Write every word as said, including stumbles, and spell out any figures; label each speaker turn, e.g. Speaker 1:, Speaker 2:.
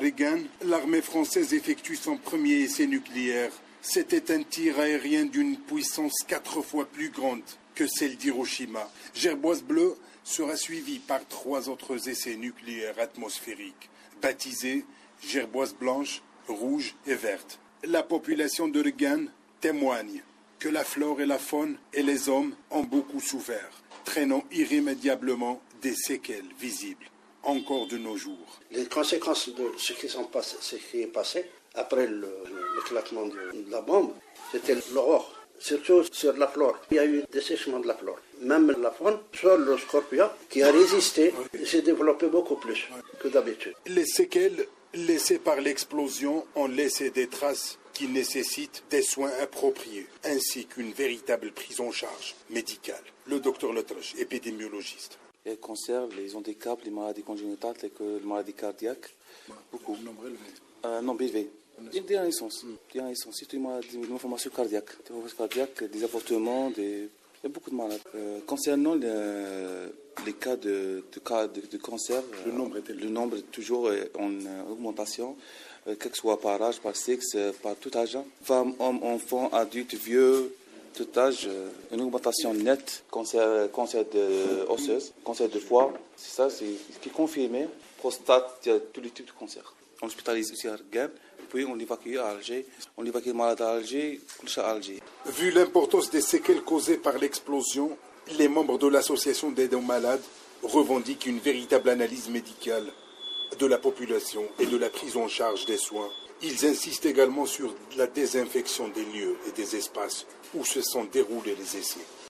Speaker 1: Regan, l'armée française effectue son premier essai nucléaire. C'était un tir aérien d'une puissance quatre fois plus grande que celle d'Hiroshima. Gerboise bleue sera suivie par trois autres essais nucléaires atmosphériques, baptisés Gerboise blanche, rouge et verte. La population de Regan témoigne que la flore et la faune et les hommes ont beaucoup souffert, traînant irrémédiablement des séquelles visibles encore de nos jours.
Speaker 2: Les conséquences de ce qui, sont passé, ce qui est passé après le, l'éclatement de, de la bombe, c'était l'horreur. Surtout sur la flore. Il y a eu dessèchement de la flore. Même la faune, soit le scorpion, qui a résisté, s'est développé beaucoup plus que d'habitude.
Speaker 1: Les séquelles laissées par l'explosion ont laissé des traces qui nécessitent des soins appropriés, ainsi qu'une véritable prise en charge médicale. Le docteur Latreche, épidémiologiste.
Speaker 3: Les cancers, les handicaps, les maladies congénitales, les maladies cardiaques, beaucoup.
Speaker 1: Nombre élevé.
Speaker 3: Euh, nombre élevé. Dès la naissance. Dès la naissance, surtout les maladies, les malformations cardiaques. Des malformations cardiaques, des avortements, des... il y a beaucoup de malades. Euh, concernant le, les cas de, de, cas de, de cancer,
Speaker 1: le nombre est élevé.
Speaker 3: Le nombre est toujours en augmentation, euh, quel que soit par âge, par sexe, par tout âge. Femmes, hommes, enfants, adultes, vieux, tout âge, une augmentation nette, cancer, cancer de osseuse, cancer de foie, c'est ça, c'est ce qui est confirmé. Prostate, il y a tous les types de cancers. On hospitalise aussi à Regan, puis on évacue à Alger, on évacue les malades à Alger, à Alger.
Speaker 1: Vu l'importance des séquelles causées par l'explosion, les membres de l'association d'aide aux malades revendiquent une véritable analyse médicale de la population et de la prise en charge des soins. Ils insistent également sur la désinfection des lieux et des espaces où se sont déroulés les essais.